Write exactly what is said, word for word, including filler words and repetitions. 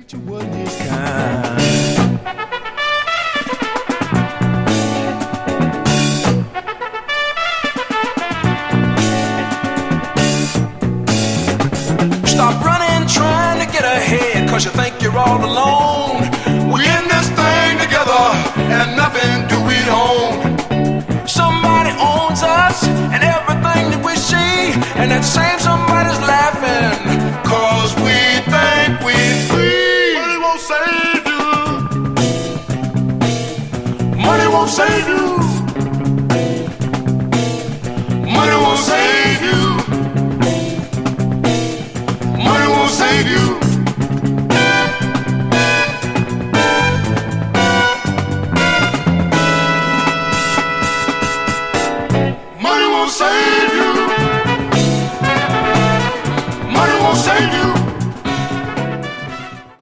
treat you one this kind. Stop running, trying to get ahead, cause you think you're all alone. We're in this thing together, and nothing do we own. Somebody owns us, and everything that we see, and that same somebody's laughing, cause we think we're free. Money won't save you. Money won't save you.